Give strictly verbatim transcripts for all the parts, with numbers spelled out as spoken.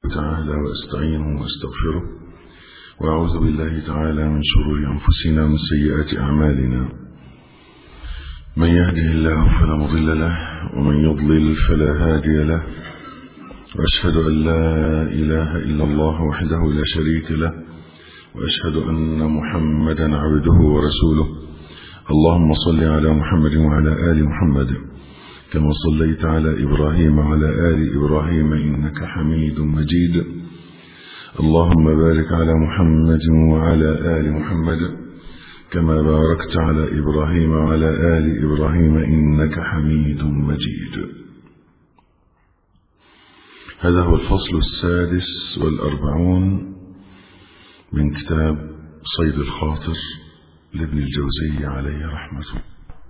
تعالى وأستعينه وأستغفره وأعوذ بالله تعالى من شرور أنفسنا ومن سيئات أعمالنا. من يهده الله فلا مضل له ومن يضلل فلا هادي له، وأشهد أن لا إله إلا الله وحده لا شريك له، وأشهد أن محمدا عبده ورسوله. اللهم صل على محمد وعلى آل محمد كما صليت على إبراهيم وعلى آل إبراهيم إنك حميد مجيد. اللهم بارك على محمد وعلى آل محمد كما باركت على إبراهيم وعلى آل إبراهيم إنك حميد مجيد. هذا هو الفصل السادس والأربعون من كتاب صيد الخاطر لابن الجوزي عليه رحمة الله.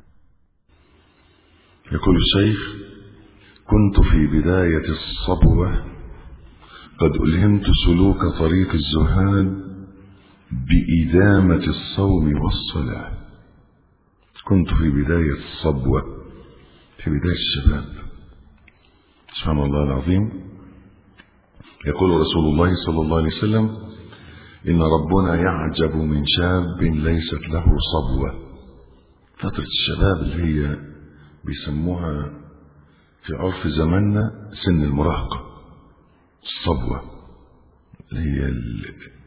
يقول الشيخ: كنت في بداية الصبوة قد ألهمت سلوك طريق الزهاد بإدامة الصوم والصلاة. كنت في بداية الصبوة، في بداية الشباب. سبحان الله العظيم. يقول رسول الله صلى الله عليه وسلم: إن ربنا يعجب من شاب ليست له صبوة. فترة الشباب اللي هي بيسموها في عرف زماننا سن المراهقة، الصبوة اللي هي ال...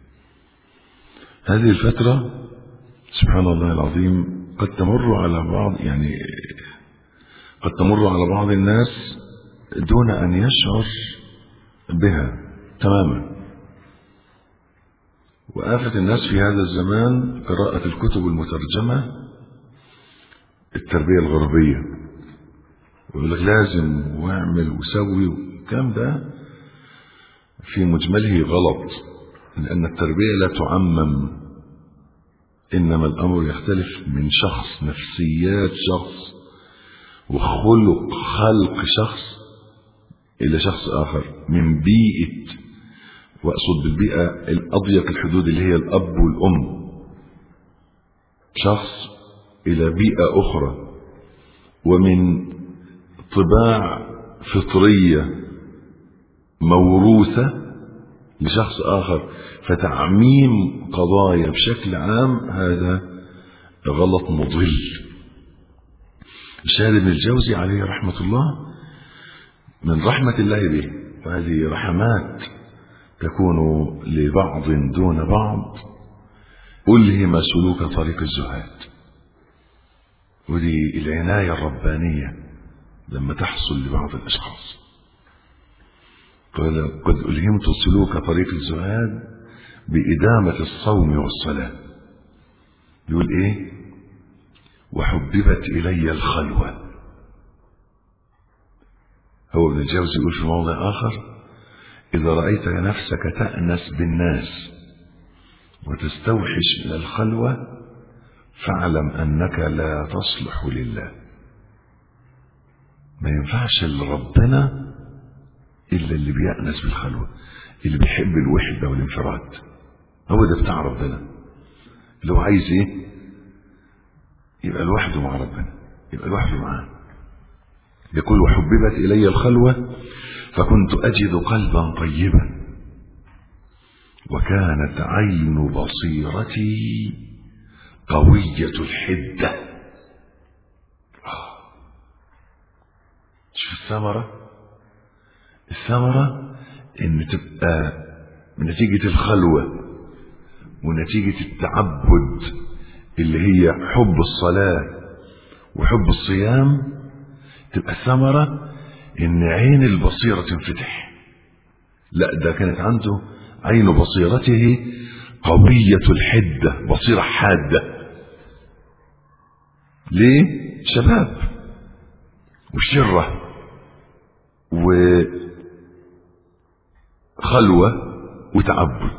هذه الفترة سبحان الله العظيم قد تمر على بعض يعني قد تمر على بعض الناس دون أن يشعر بها تماما. وآفة الناس في هذا الزمان قراءة الكتب المترجمة، التربية الغربية، ويقول لك لازم واعمل وسوي، والكلام ده في مجمله غلط، لأن التربية لا تعمم، إنما الأمر يختلف من شخص، نفسيات شخص وخلق خلق شخص إلى شخص آخر، من بيئة، وأقصد بالبيئة الأضيق الحدود اللي هي الأب والأم، شخص إلى بيئة أخرى، ومن طباع فطرية موروثة لشخص آخر. فتعميم قضايا بشكل عام هذا غلط مضل. الشاهد ابن الجوزي عليه رحمة الله من رحمة الله به، وهذه رحمات تكون لبعض دون بعض، ألهم سلوك طريق الزهاد. ودي العناية الربانية لما تحصل لبعض الأشخاص. قال: قد ألهمت سلوك طريق الزهاد بإدامة الصوم والصلاة. يقول إيه؟ وحببت إلي الخلوة. هو ابن الجوزي يقول في موضع آخر: إذا رأيت نفسك تأنس بالناس وتستوحش من الخلوة فاعلم أنك لا تصلح لله. ما ينفعش لربنا إلا اللي بيأنس بالخلوة، اللي بيحب الوحدة والانفراد. هو ده بتاع ربنا، اللي هو عايز ايه؟ يبقى لوحده مع ربنا، يبقى لوحده معاه. يقول: وحببت إلي الخلوة فكنت أجد قلبا طيبا وكانت عين بصيرتي قوية الحدة. شوف الثمرة، الثمرة ان تبقى نتيجة الخلوة ونتيجة التعبد اللي هي حب الصلاة وحب الصيام، تبقى الثمرة ان عين البصيرة تنفتح. لا، ده كانت عنده عين بصيرته قوية الحدة، بصيرة حادة. ليه؟ شباب وشرة وخلوة وتعبد،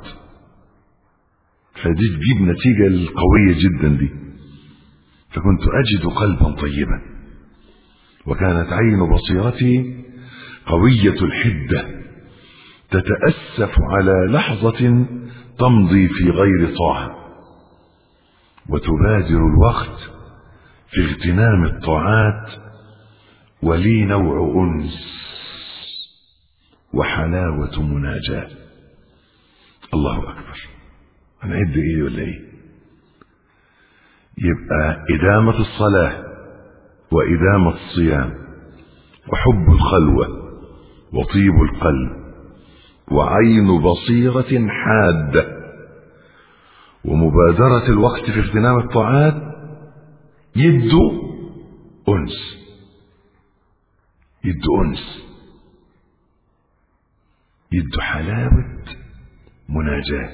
فدي تجيب نتيجة القوية جدا دي. فكنت أجد قلبا طيبا وكانت عين بصيرتي قوية الحدة تتأسف على لحظة تمضي في غير طاعة وتبادر الوقت في اغتنام الطاعات، ولي نوع أنس وحلاوة مناجاة. الله أكبر. هنعد إيه ولا إيه؟ يبقى إدامة الصلاة وإدامة الصيام وحب الخلوة وطيب القلب وعين بصيرة حادة ومبادرة الوقت في اغتنام الطاعات يدوا أنس، يدوا أنس، يدوا حلاوة مناجاة،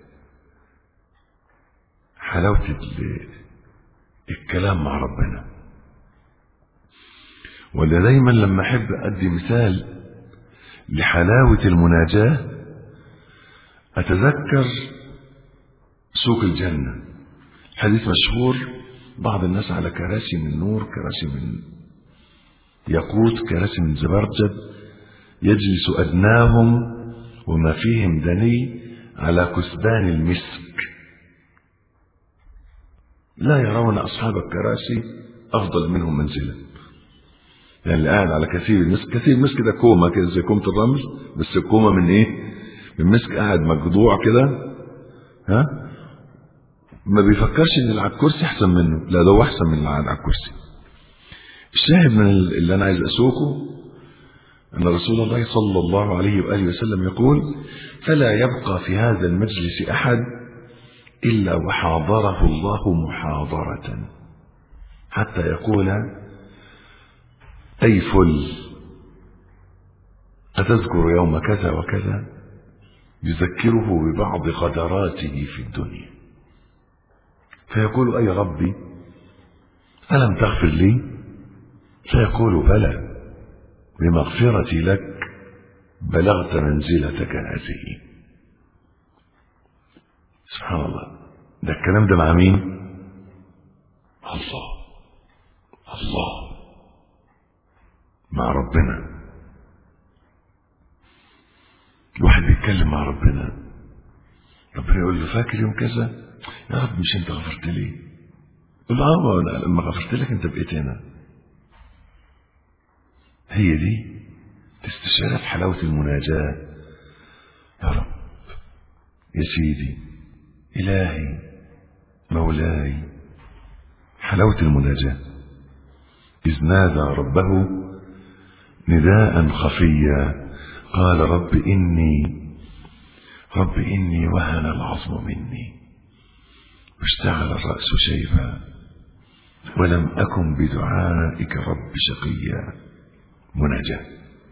حلاوة الكلام مع ربنا. ولا دايما لما أحب أدي مثال لحلاوة المناجاة أتذكر سوق الجنة، حديث مشهور، بعض الناس على كراسي من نور، كراسي من ياقوت، كراسي من زبرجد، يجلس أدناهم وما فيهم دني على كثبان المسك، لا يرون أصحاب الكراسي أفضل منهم منزلا. يعني اللي قاعد على كثير المسك، كثير المسك ده كومة كده زي كومة الرمل، بس الكومة من إيه؟ من مسك، قاعد مجدوع كده، ها؟ ما بيفكرش ان اللي على الكرسي احسن منه، لا ده هو احسن من اللي قاعد على الكرسي. الشاهد من اللي انا عايز اسوقه ان رسول الله صلى الله عليه واله وسلم يقول: فلا يبقى في هذا المجلس احد الا وحاضره الله محاضرة، حتى يقول: اي فل اتذكر يوم كذا وكذا، يذكره ببعض غدراته في الدنيا، فيقول: أي ربي ألم تغفر لي؟ فيقول: بلى، بمغفرتي لك بلغت منزلتك هذه. سبحان الله. ده الكلام ده مع مين؟ الله الله مع ربنا. الواحد بيتكلم مع ربنا، ربنا يقول له: فاكر يوم كذا؟ يا رب مش انت غفرت لي؟ يقول له: اه لما غفرت لك انت بقيت هنا. هي دي تستشعر حلاوة المناجاة. يا رب، يا سيدي، إلهي، مولاي، حلاوة المناجاة. إذ نادى ربه نداء خفيا قال: رب إني رب إني وهن العظم مني واشتعل الرأس شيبا ولم أكن بدعائك رب شقيا. مناجاة.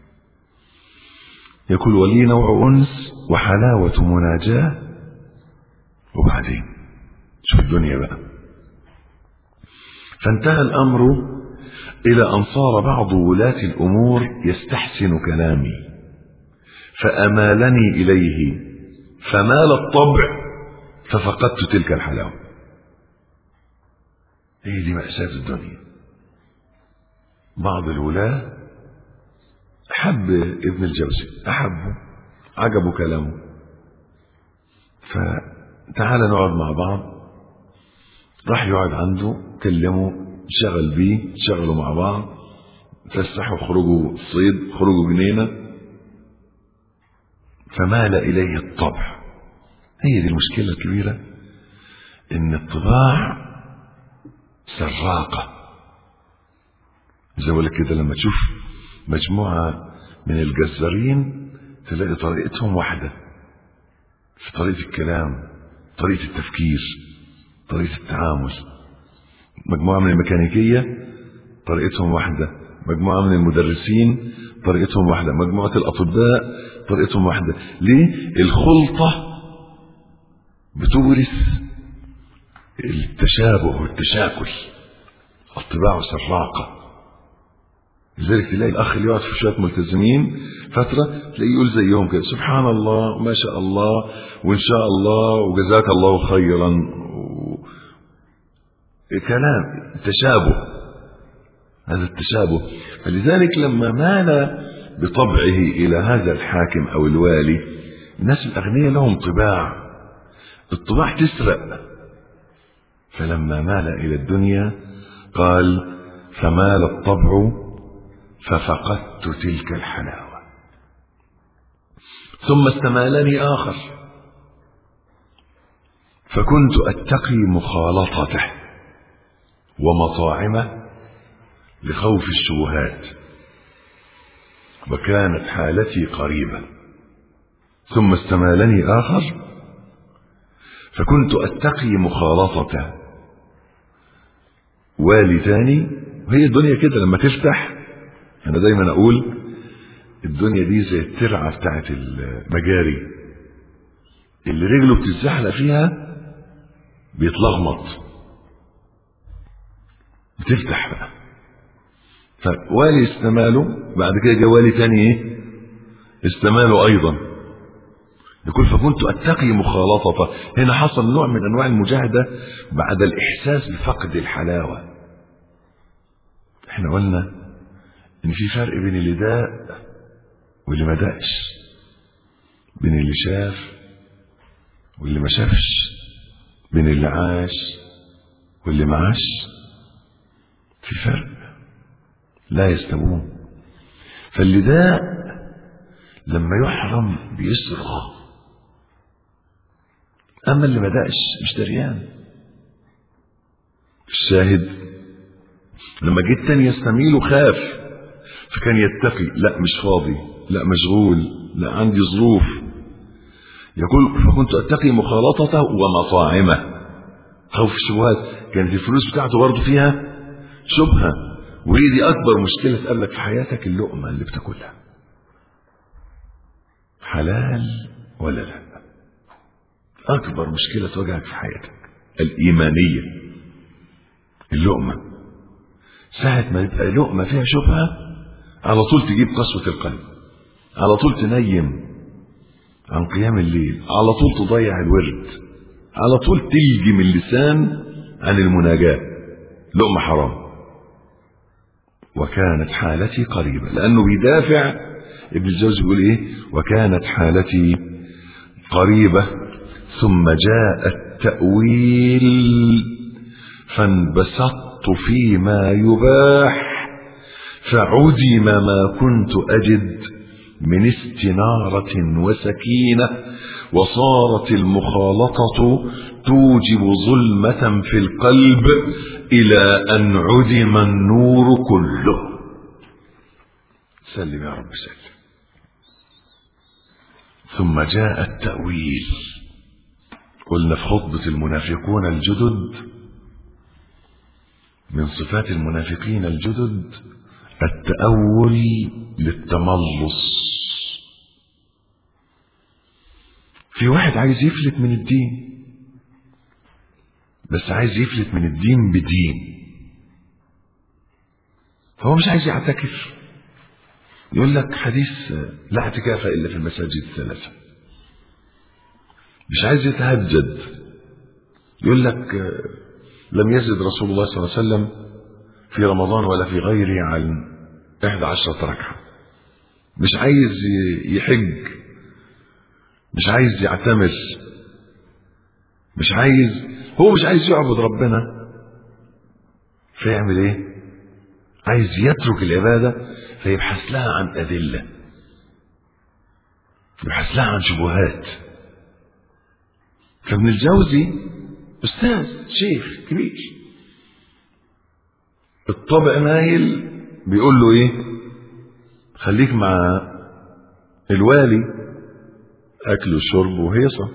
يقول: ولي نوع أنس وحلاوة مناجاة. وبعدين شوف الدنيا بقى. فانتهى الأمر إلى أن صار بعض ولاة الأمور يستحسن كلامي فأمالني إليه، فمال الطبع ففقدت تلك الحلاوة. هي دي مأساة الدنيا. بعض الولاة أحب ابن الجوزي، أحبه، عجبه كلامه، فتعال نقعد مع بعض. راح يقعد عنده، كلمه، شغل بيه، شغلوا مع بعض، فسحوا، خرجوا الصيد، خرجوا جنينة، فمال إليه الطبع. هي دي المشكلة الكبيرة، إن الطباع سراقة. زي ما كده لما تشوف مجموعة من الجزارين تلاقي طريقتهم واحدة في طريقة الكلام، طريقة التفكير، طريقة التعامل. مجموعة من الميكانيكية طريقتهم واحدة، مجموعة من المدرسين طريقتهم واحدة، مجموعة الأطباء طريقتهم واحدة. ليه؟ الخلطة بتورث التشابه والتشاكل. الطباع سراقة. لذلك تلاقي الأخ اللي يقعد في شوية ملتزمين فترة تلاقيه يقول زيهم كده: سبحان الله، ما شاء الله، وإن شاء الله، وجزاك الله خيرا، و... كلام تشابه. هذا التشابه. فلذلك لما مال بطبعه إلى هذا الحاكم أو الوالي، الناس الأغنياء لهم طباع، الطباع تسرق. فلما مال إلى الدنيا قال: فمال الطبع ففقدت تلك الحلاوة. ثم استمالني آخر فكنت أتقي مخالطته ومطاعمه لخوف الشبهات وكانت حالتي قريبة. ثم استمالني آخر فكنت أتقي مخالطته والي تاني. وهي الدنيا كده لما تفتح، أنا دايما أقول الدنيا دي زي الترعة بتاعت المجاري، اللي رجله بتتزحلق فيها بيتلغمط، بتفتح بقى. فوالي استماله، بعد كده جاء والي تاني ايه استماله ايضا. يقول فكنت اتقي مخالطته. هنا حصل نوع من انواع المجاهدة بعد الاحساس بفقد الحلاوة. احنا قلنا ان في فرق بين اللي داق واللي ما داقش، بين اللي شاف واللي ما شافش، بين اللي عاش واللي ما عاش. في فرق لا يستوون. فاللي داق لما يحرم بيصرخ، اما اللي ما داقش مش دريان. الشاهد لما جيت تاني يستميل وخاف، فكان يتقي، لا مش فاضي، لا مشغول، لا عندي ظروف. يقول فكنت اتقي مخالطته ومطاعمه خوف الشبهات. كانت الفلوس بتاعته برضه فيها شبهه، وهي دي اكبر مشكله تقابلك في حياتك، اللقمه اللي بتاكلها حلال ولا لا. اكبر مشكله تواجهك في حياتك الايمانيه اللقمه. ساعه ما يبقى لقمه فيها شبهه على طول تجيب قسوه القلب، على طول تنيم عن قيام الليل، على طول تضيع الورد، على طول تلجم اللسان عن المناجاة. لقمة حرام. وكانت حالتي قريبة، لأنه بيدافع. ابن الجوزي بيقول ايه؟ وكانت حالتي قريبة ثم جاء التأويل فانبسطت فيما يباح فعدم ما كنت أجد من استنارة وسكينة وصارت المخالطة توجب ظلمة في القلب إلى أن عدم النور كله. سلم يا رب سلم. ثم جاء التأويل. قلنا في خطبة المنافقون الجدد من صفات المنافقين الجدد التأول للتملص. في واحد عايز يفلت من الدين، بس عايز يفلت من الدين بدين، فهو مش عايز يعتكف. يقول لك حديث لا اعتكاف إلا في المساجد الثلاثة. مش عايز يتهجد. يقول لك لم يزد رسول الله صلى الله عليه وسلم في رمضان ولا في غيره عن إحدى عشرة ركعة. مش عايز يحج، مش عايز يعتمر، مش عايز، هو مش عايز يعبد ربنا، فيعمل ايه؟ عايز يترك العبادة، فيبحث لها عن أدلة، يبحث لها عن شبهات. فابن الجوزي أستاذ شيخ كبير، الطبع مايل، بيقول له ايه؟ خليك مع الوالي، اكل وشرب وهيصة.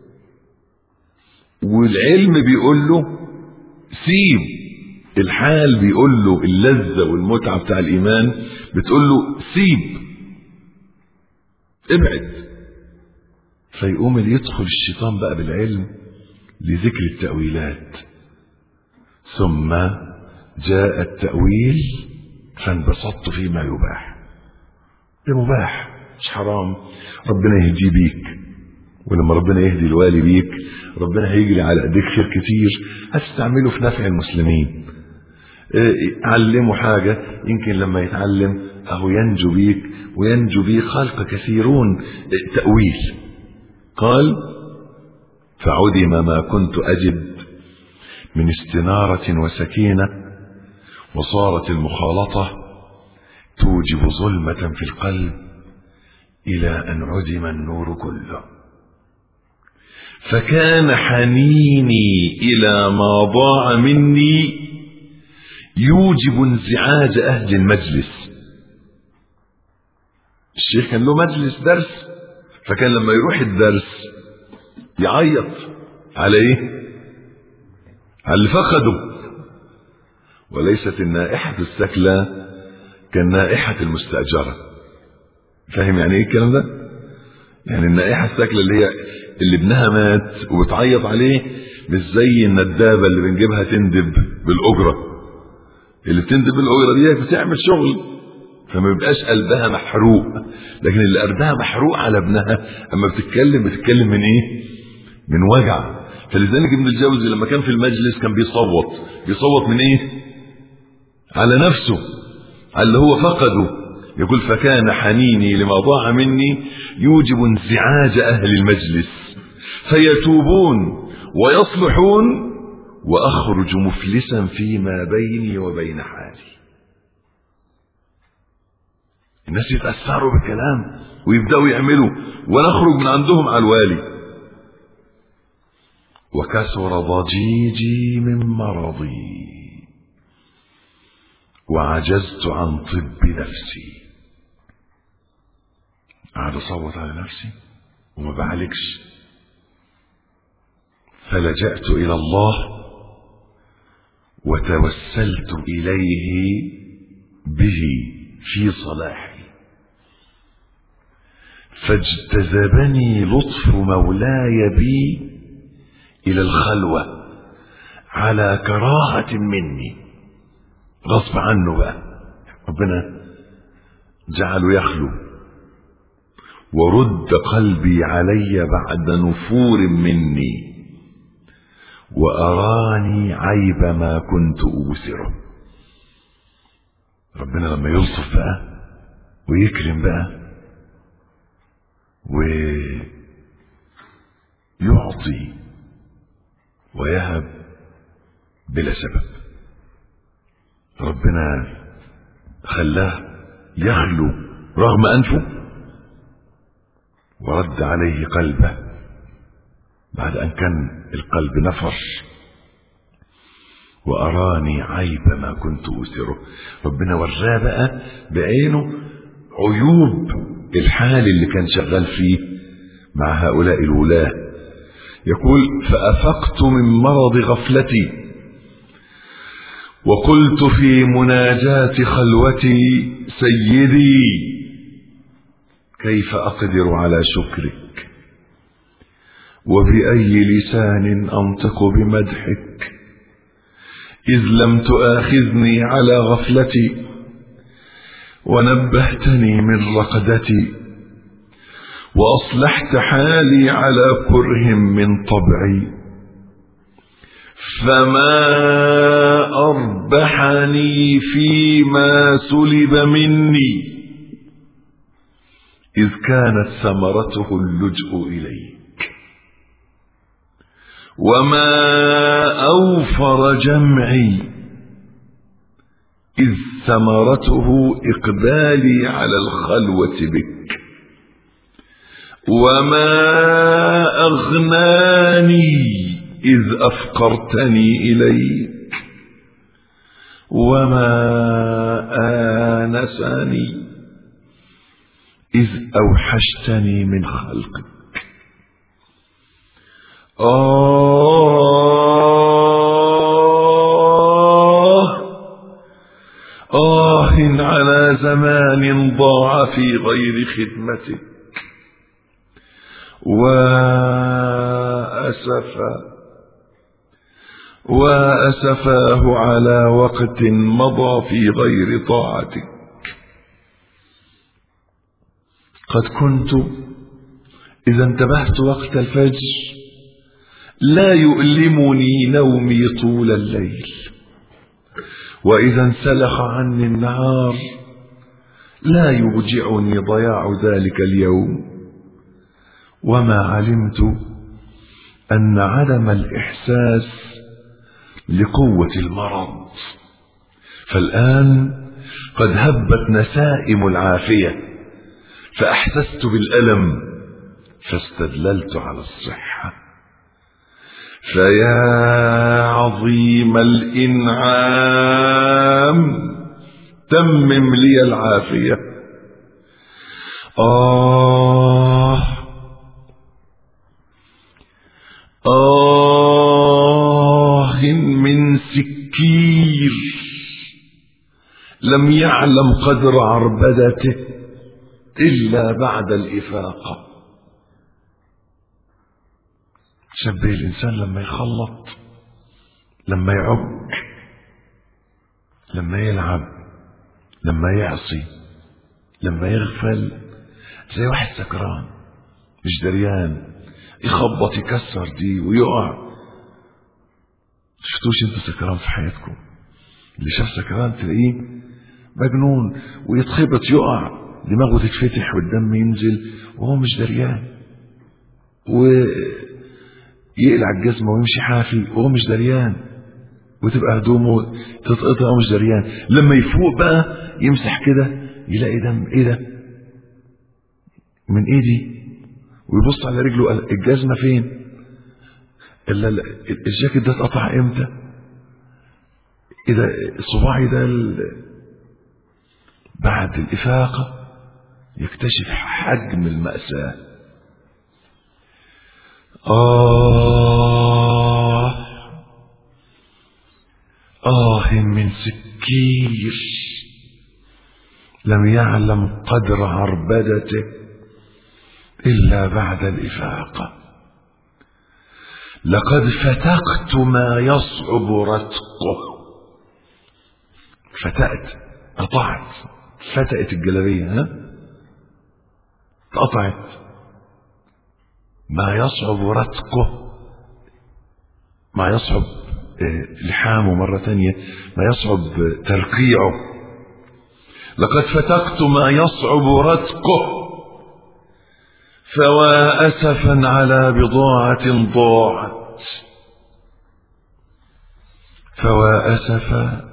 والعلم بيقول له سيب، الحال بيقول له اللذة والمتعة بتاع الإيمان بتقول له سيب، ابعد. فيقوم يدخل الشيطان بقى بالعلم لذكر التأويلات. ثم جاء التأويل فانبسطت فيما يباح. ده مباح مش حرام، ربنا يهدي بيك، ولما ربنا يهدي الوالي بيك ربنا هيجري على ايديك خير كتير هتستعمله في نفع المسلمين. علمه حاجة يمكن لما يتعلم اهو ينجو بيك وينجو بيه خلق كثيرون. تأويل. قال فعدم ما كنت أجد من استنارة وسكينة وصارت المخالطة توجب ظلمة في القلب إلى أن عدم النور كله. فكان حنيني إلى ما ضاع مني يوجب انزعاج أهل المجلس. الشيخ كان له مجلس درس، فكان لما يروح الدرس يعيط على ايه؟ على اللي فقده. وليست النائحة السكلى كالنائحة المستأجرة. فاهم يعني ايه الكلام ده؟ يعني النائحة السكلى اللي هي اللي ابنها مات وبتعيط عليه، مش زي الندابة اللي بنجيبها تندب بالأجرة. اللي بتندب بالأجرة دي بتعمل شغل فما بيبقاش قلبها محروق، لكن اللي قلبها محروق على ابنها اما بتتكلم بتتكلم من ايه؟ من وجع. فلذلك ابن الجوزي لما كان في المجلس كان بيصوت بيصوت من ايه؟ على نفسه، على اللي هو فقده. يقول فكان حنيني لما ضاع مني يوجب انزعاج اهل المجلس فيتوبون ويصلحون واخرج مفلسا فيما بيني وبين حالي. الناس يتأثروا بالكلام ويبدأوا يعملوا ونخرج من عندهم على الوالي. وكسر ضجيجي من مرضي وعجزت عن طب نفسي. قاعد اصوت على نفسي وما بعالجش، فلجأت إلى الله وتوسلت إليه به في صلاحي، فاجتذبني لطف مولاي بي إلى الخلوة على كراهة مني، غصب عنه بقى ربنا جعله يخلو. ورد قلبي علي بعد نفور مني وأراني عيب ما كنت أبصره. ربنا لما يلطف بقى ويكرم بقى ويعطي ويهب بلا سبب، ربنا خلاه يخلو رغم أنفه ورد عليه قلبه بعد أن كان القلب نفر. وأراني عيب ما كنت أسره، ربنا وراه بقى بعينه عيوب الحال اللي كان شغال فيه مع هؤلاء الولاة. يقول فأفقت من مرض غفلتي وقلت في مناجاة خلوتي سيدي كيف أقدر على شكرك وبأي لسان أنطق بمدحك إذ لم تؤاخذني على غفلتي ونبهتني من رقدتي وأصلحت حالي على كره من طبعي، فما أربحني فيما سلب مني إذ كانت ثمرته اللجوء إليك، وما أوفر جمعي إذ ثمرته إقبالي على الخلوة بك، وما أغناني إذ أفقرتني إليك، وما آنسني إذ أوحشتني من خلقك. آه آه على زمان ضاع في غير خدمتك، وأسفا وأسفاه على وقت مضى في غير طاعتك. قد كنت إذا انتبهت وقت الفجر لا يؤلمني نومي طول الليل، وإذا انسلخ عني النهار لا يوجعني ضياع ذلك اليوم، وما علمت أن عدم الإحساس لقوة المرض، فالآن قد هبت نسائم العافية فأحسست بالألم فاستدللت على الصحة. فيا عظيم الإنعام تمم لي العافية. آه آه من سكير لم يعلم قدر عربدته إلا بعد الإفاقة. شبه الإنسان لما يخلط، لما يعك، لما يلعب، لما يعصي، لما يغفل، زي واحد سكران مش دريان، يخبط يكسر دي ويقع. شفتوش انتوا سكران في حياتكم؟ اللي شاف سكران تلاقيه مجنون ويتخبط يقع، دماغه تتفتح والدم ينزل وهو مش دريان، ويقلع الجزمة ويمشي حافي وهو مش دريان، وتبقى هدومه تتقطع وهو مش دريان. لما يفوق بقى يمسح كده يلاقي دم، ايه ده من ايدي، ويبص على رجله الجزمة فين، الا الجاكيت ده اتقطع امتى، ايه ده صباعي ده ال... بعد الإفاقة يكتشف حجم المأساة. آه آه من سكير لم يعلم قدر عربدته إلا بعد الإفاقة. لقد فتقت ما يصعب رتقه. فتقت، قطعت، فتقت الجلابية، ها قطعت. ما يصعب رتقه، ما يصعب لحامه مرة تانية، ما يصعب ترقيعه. لقد فتقت ما يصعب رتقه، فوا أسفا على بضاعة ضاعت. فوا أسفا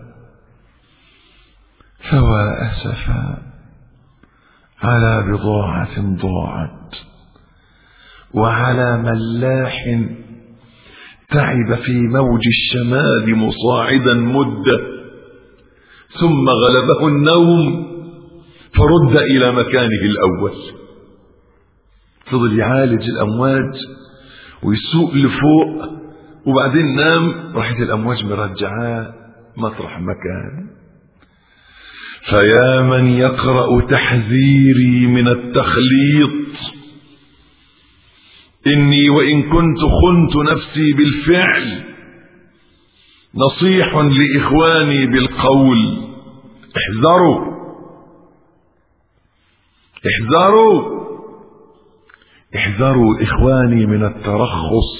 فوا أسفا على بضاعة ضاعت، وعلى ملاح تعب في موج الشمال مصاعدا مدة، ثم غلبه النوم فرد إلى مكانه الأول. فضل يعالج الأمواج ويسوق لفوق، وبعدين نام، راحت الأمواج مرجعاه مطرح مكان. فيا من يقرأ تحذيري من التخليط، إني وإن كنت خنت نفسي بالفعل نصيح لإخواني بالقول. احذروا احذروا احذروا إخواني من الترخص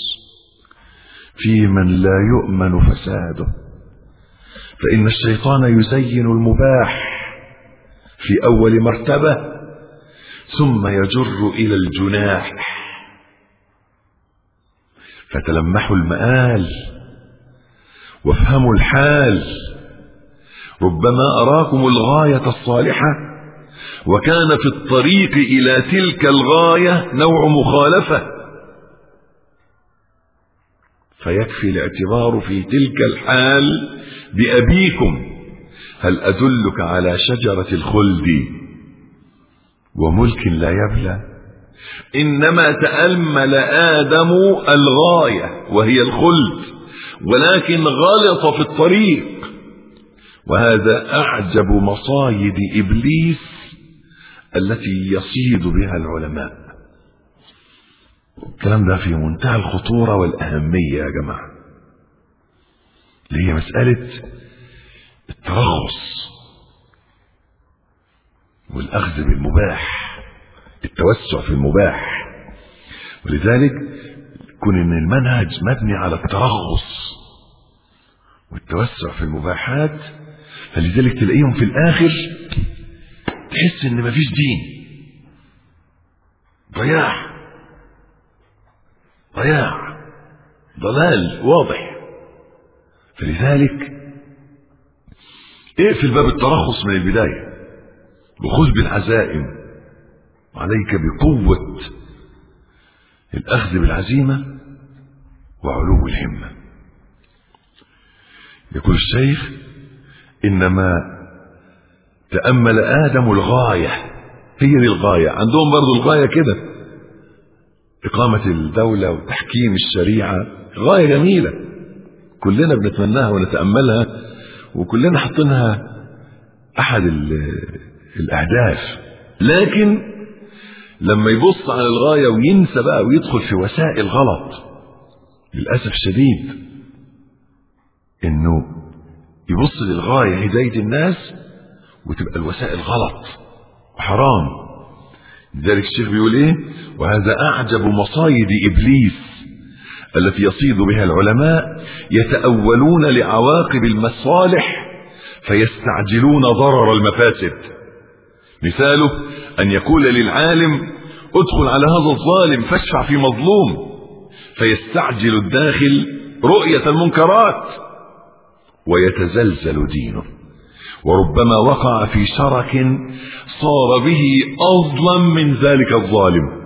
في من لا يؤمن فساده، فإن الشيطان يزين المباح في أول مرتبة ثم يجر إلى الجناح. فتلمحوا المآل وافهموا الحال. ربما أراكم الغاية الصالحة وكان في الطريق إلى تلك الغاية نوع مخالفة، فيكفي الاعتبار في تلك الحال بأبيكم: هل أدلك على شجرة الخلد وملك لا يبلى؟ إنما تأمل آدم الغاية وهي الخلد، ولكن غلط في الطريق، وهذا أعجب مصايد إبليس التي يصيد بها العلماء. الكلام ده في منتهى الخطورة والأهمية يا جماعة، اللي هي مسألة الترخص والأخذ بالمباح، التوسع في المباح. ولذلك يكون إن المنهج مبني على الترخص والتوسع في المباحات، فلذلك تلاقيهم في الآخر تحس إن مفيش دين، ضياع ضياع ضلال واضح. فلذلك اقفل باب الترخص من البداية وخذ بالعزائم عليك بقوة الأخذ بالعزيمة وعلو الهمة. يقول الشيخ: إنما تأمل آدم الغاية، هي دي الغاية عندهم برضو، الغاية كده إقامة الدولة وتحكيم الشريعة، غاية جميلة كلنا بنتمناها ونتأملها، وكلنا حطينها أحد الأهداف. لكن لما يبص على الغاية وينسى بقى ويدخل في وسائل غلط، للأسف شديد إنه يبص للغاية هداية الناس وتبقى الوسائل غلط وحرام. لذلك الشيخ بيقول إيه: وهذا أعجب مصايد إبليس التي يصيد بها العلماء، يتأولون لعواقب المصالح فيستعجلون ضرر المفاسد. مثاله أن يقول للعالم: ادخل على هذا الظالم فاشفع في مظلوم، فيستعجل الداخل رؤية المنكرات ويتزلزل دينه، وربما وقع في شرك صار به أظلم من ذلك الظالم.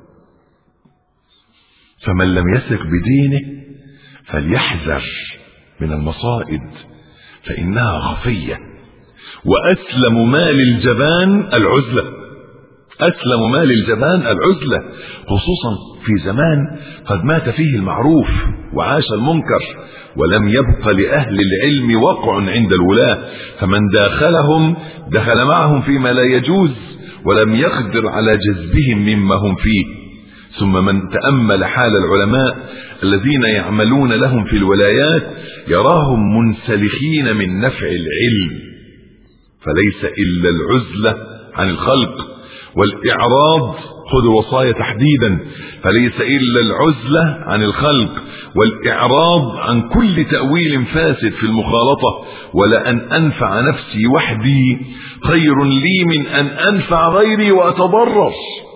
فمن لم يثق بدينه فليحذر من المصائد فإنها خفية. وأسلم مال الجبان العزلة، أسلم مال الجبان العزلة، خصوصا في زمان قد مات فيه المعروف وعاش المنكر، ولم يبق لأهل العلم وقع عند الولاة، فمن داخلهم دخل معهم فيما لا يجوز ولم يقدر على جذبهم مما هم فيه. ثم من تأمل حال العلماء الذين يعملون لهم في الولايات يراهم منسلخين من نفع العلم، فليس إلا العزلة عن الخلق والإعراض، خذ الوصايا تحديدا، فليس إلا العزلة عن الخلق والإعراض عن كل تأويل فاسد في المخالطة. ولأن أنفع نفسي وحدي خير لي من أن أنفع غيري وأتضرر.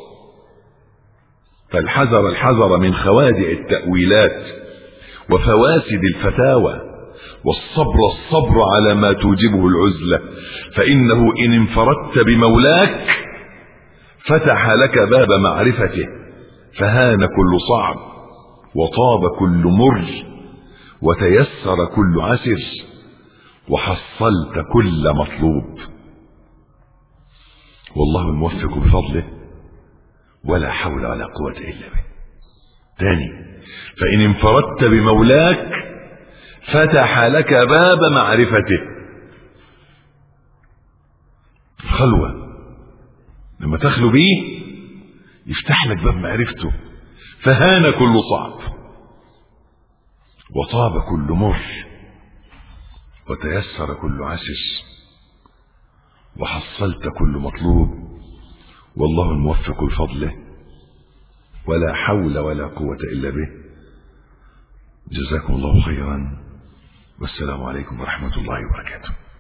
فالحذر الحذر من خوادع التأويلات وفواسد الفتاوى، والصبر الصبر على ما توجبه العزلة، فإنه إن انفردت بمولاك فتح لك باب معرفته، فهان كل صعب وطاب كل مر وتيسر كل عسر وحصلت كل مطلوب، والله الموفق بفضله ولا حول ولا قوة إلا به. ثاني: فإن انفردت بمولاك فتح لك باب معرفته. خلوة لما تخلو بيه يفتح لك باب معرفته، فهان كل صعب وطاب كل مر وتيسر كل عسر وحصلت كل مطلوب، والله الموفق بفضله ولا حول ولا قوة إلا به. جزاكم الله خيرا، والسلام عليكم ورحمة الله وبركاته.